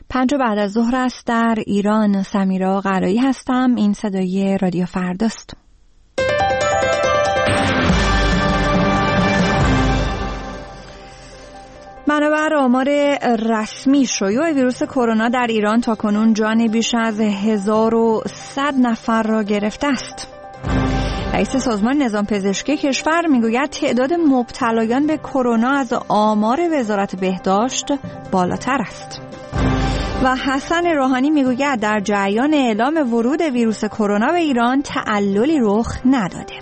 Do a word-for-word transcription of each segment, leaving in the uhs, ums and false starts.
پنج بعد از ظهر است در ایران. سمیرا قرایی هستم. این صدای رادیو فرداست. بنابر آمار رسمی شیوع ویروس کرونا در ایران تاکنون جان بیش از هزار و صد نفر را گرفته است. رئیس سازمان نظام پزشکی کشور میگوید تعداد مبتلایان به کرونا از آمار وزارت بهداشت بالاتر است. و حسن روحانی میگوید در جریان اعلام ورود ویروس کرونا به ایران تعللی رخ نداده.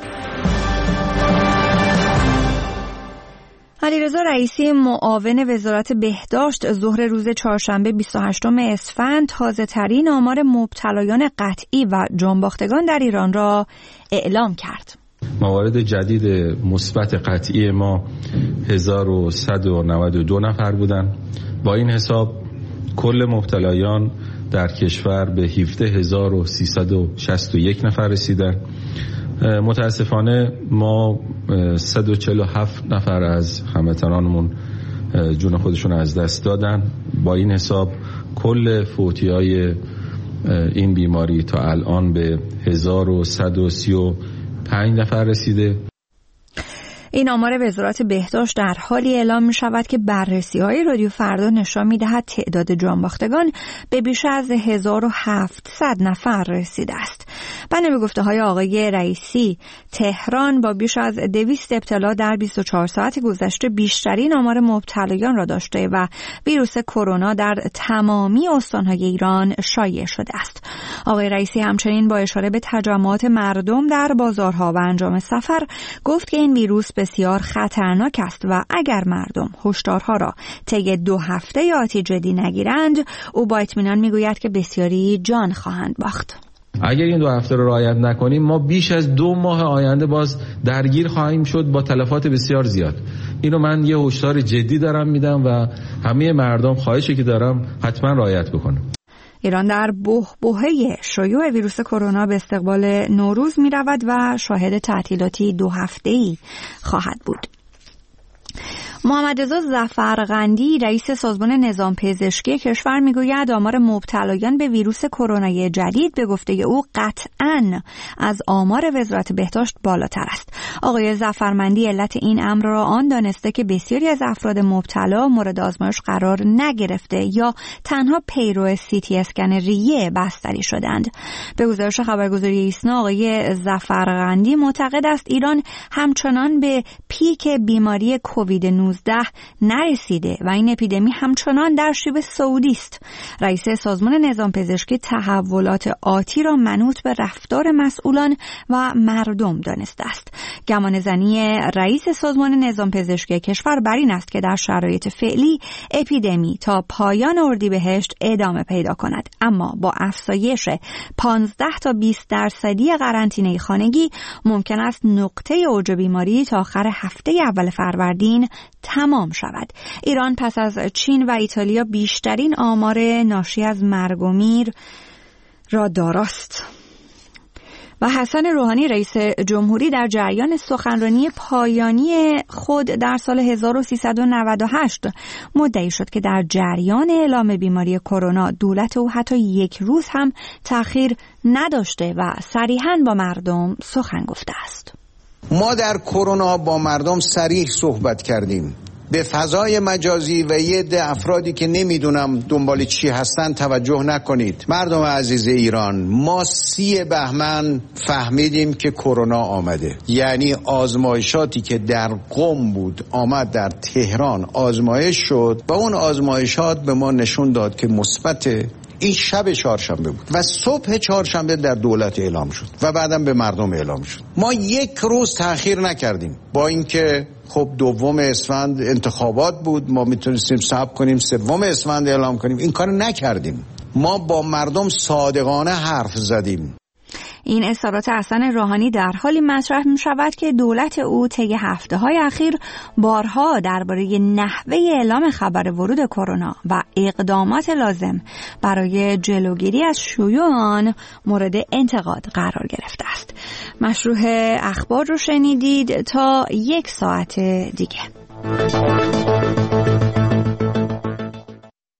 علیرضا رئیسی معاون وزارت بهداشت ظهر روز چهارشنبه بیست و هشتم اسفند تازه ترین آمار مبتلایان قطعی و جانباختگان در ایران را اعلام کرد. موارد جدید مثبت قطعی ما هزار و صد و نود و دو نفر بودند. با این حساب کل مبتلایان در کشور به هفده هزار و سیصد و شصت و یک نفر رسیدند. متاسفانه ما صد و چهل و هفت نفر از هموطنانمون جون خودشون از دست دادن. با این حساب کل فوتی‌های این بیماری تا الان به هزار و صد و سی و پنج نفر رسیده. این آمار وزارت بهداشت در حالی اعلام می شود که بررسی های رادیو فردا نشان می دهد تعداد جانباختگان به بیش از هزار و هفتصد نفر رسیده است. بنا به گفته های آقای رئیسی، تهران با بیش از دویست ابتلا در بیست و چهار ساعت گذشته بیشترین آمار مبتلایان را داشته و ویروس کرونا در تمامی استانهای ایران شایع شده است. آقای رئیسی همچنین با اشاره به تجمعات مردم در بازارها و انجام سفر گفت که این ویروس بسیار خطرناک است و اگر مردم هشدارها را طی دو هفته آتی جدی نگیرند، او با اطمینان میگوید که بسیاری جان خواهند باخت. اگر این دو هفته رو رعایت نکنیم ما بیش از دو ماه آینده باز درگیر خواهیم شد با تلفات بسیار زیاد. اینو من یه هشدار جدی دارم میدم و همه مردم خواهشی که دارم حتما رعایت بکنم. ایران در بحبوحه شیوع ویروس کرونا به استقبال نوروز می رود و شاهد تعطیلاتی دو هفته‌ای خواهد بود. محمد رضا ظفرقندی رئیس سازمان نظام پزشکی کشور میگوید آمار مبتلایان به ویروس کرونا جدید به گفته او قطعاً از آمار وزارت بهداشت بالاتر است. آقای ظفرمندی علت این امر را آن دانسته که بسیاری از افراد مبتلا مورد آزمایش قرار نگرفته یا تنها پیرو سی تی اسکن ریه بستری شدند. به گزارش خبرگزاری ایسنا آقای ظفرقندی معتقد است ایران همچنان به پیک بیماری کووید نوزده نرسیده و این اپیدمی همچنان در شیب سعودی است. رئیس سازمان نظام پزشکی تحولات آتی را منوط به رفتار مسئولان و مردم دانسته است. گمان زنی رئیس سازمان نظام پزشکی کشور بر این است که در شرایط فعلی اپیدمی تا پایان اردیبهشت ادامه پیدا کند، اما با افزایش پانزده تا بیست درصدی قرنطینه خانگی ممکن است نقطه اوج بیماری تا آخر هفته اول فروردین تمام شود. ایران پس از چین و ایتالیا بیشترین آمار ناشی از مرگ و میر را داراست. و حسن روحانی رئیس جمهوری در جریان سخنرانی پایانی خود در سال هزار و سیصد و نود و هشت مدعی شد که در جریان اعلام بیماری کرونا دولت او حتی یک روز هم تأخیر نداشته و صریحاً با مردم سخن گفته است. ما در کرونا با مردم صریح صحبت کردیم. به فضای مجازی و یه ده افرادی که نمیدونم دنبال چی هستن توجه نکنید. مردم عزیز ایران، ما سی بهمن فهمیدیم که کرونا آمده. یعنی آزمایشاتی که در قم بود آمد در تهران آزمایش شد و اون آزمایشات به ما نشون داد که مثبته. این شب چهارشنبه بود و صبح چهارشنبه در دولت اعلام شد و بعدم به مردم اعلام شد. ما یک روز تأخیر نکردیم، با اینکه خب دوم اسفند انتخابات بود، ما میتونستیم صبر کنیم سوم اسفند اعلام کنیم، این کار نکردیم. ما با مردم صادقانه حرف زدیم. این اظهارات حسن روحانی در حالی مطرح می شود که دولت او طی هفته‌های اخیر بارها درباره نحوه اعلام خبر ورود کرونا و اقدامات لازم برای جلوگیری از شیوع آن مورد انتقاد قرار گرفته است. مشروع اخبار رو شنیدید. تا یک ساعت دیگه.